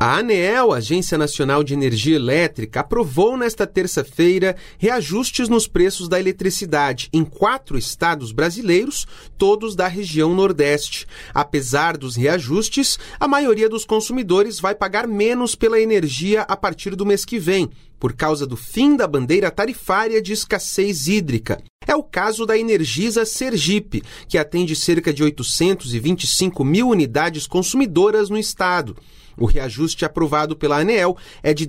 A ANEEL, Agência Nacional de Energia Elétrica, aprovou nesta terça-feira reajustes nos preços da eletricidade em 4 estados brasileiros, todos da região Nordeste. Apesar dos reajustes, a maioria dos consumidores vai pagar menos pela energia a partir do mês que vem, por causa do fim da bandeira tarifária de escassez hídrica. É o caso da Energisa Sergipe, que atende cerca de 825 mil unidades consumidoras no estado. O reajuste aprovado pela ANEEL é de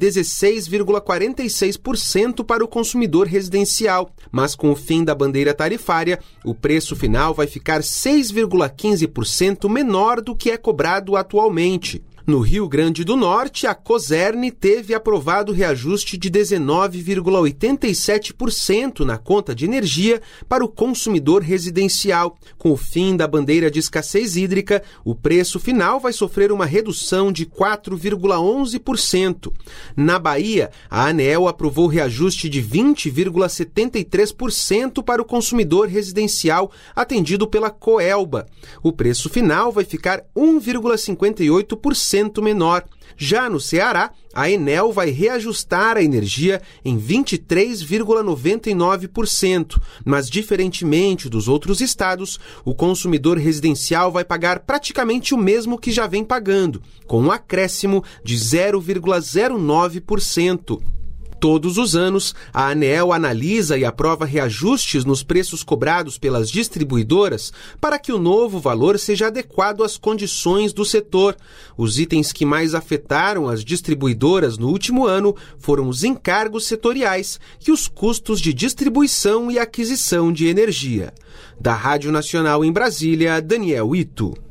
16,46% para o consumidor residencial, mas com o fim da bandeira tarifária, o preço final vai ficar 6,15% menor do que é cobrado atualmente. No Rio Grande do Norte, a Cosern teve aprovado reajuste de 19,87% na conta de energia para o consumidor residencial. Com o fim da bandeira de escassez hídrica, o preço final vai sofrer uma redução de 4,11%. Na Bahia, a ANEEL aprovou reajuste de 20,73% para o consumidor residencial atendido pela Coelba. O preço final vai ficar 1,58% menor. Já no Ceará, a Enel vai reajustar a energia em 23,99%, mas diferentemente dos outros estados, o consumidor residencial vai pagar praticamente o mesmo que já vem pagando, com um acréscimo de 0,09%. Todos os anos, a ANEEL analisa e aprova reajustes nos preços cobrados pelas distribuidoras para que o novo valor seja adequado às condições do setor. Os itens que mais afetaram as distribuidoras no último ano foram os encargos setoriais e os custos de distribuição e aquisição de energia. Da Rádio Nacional em Brasília, Daniel Ito.